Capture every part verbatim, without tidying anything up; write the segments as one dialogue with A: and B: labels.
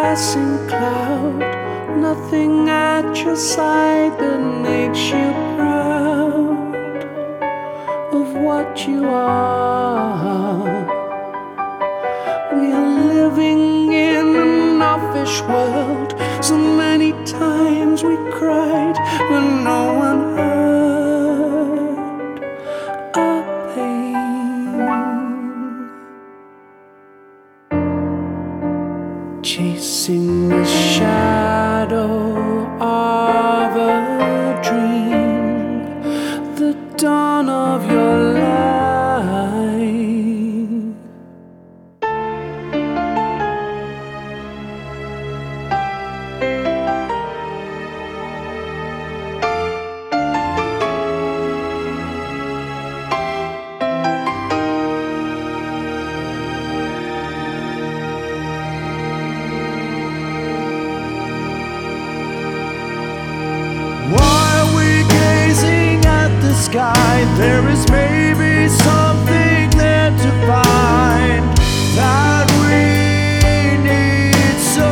A: passing cloud, nothing at your side that makes you proud of what you are. We are living in an offish world. So many times we cried when no one heard our pain. Chasing the shadow of a dream, the dawn of your life.
B: Why are we gazing at the sky? There is maybe something there to find that we need so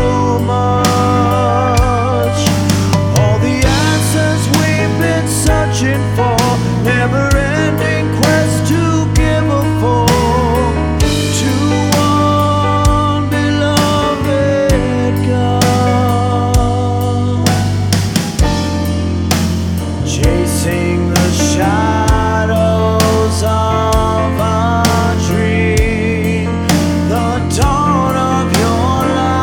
B: much. All the answers we've been searching for, never-ending quest to give a full to one beloved God. Chasing the shadows of a dream, the dawn of your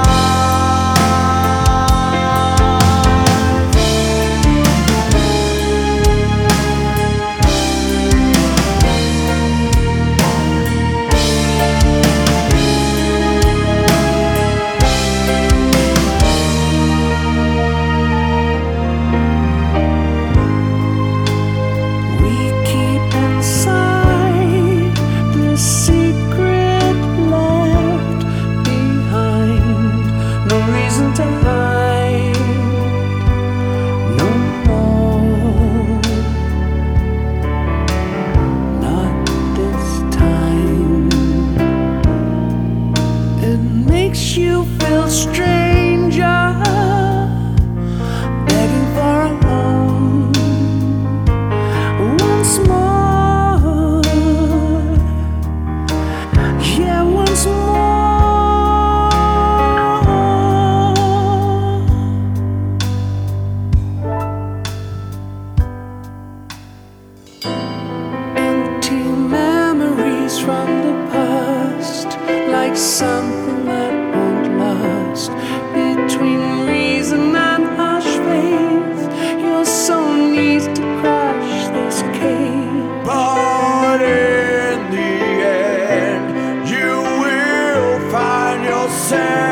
A: To hide no more, not this time. It makes you feel stranger, begging for a home once more. Yeah, once more. From the past, like something that won't last. Between reason and harsh faith, your soul needs to crush this cave.
B: But in the end, you will find yourself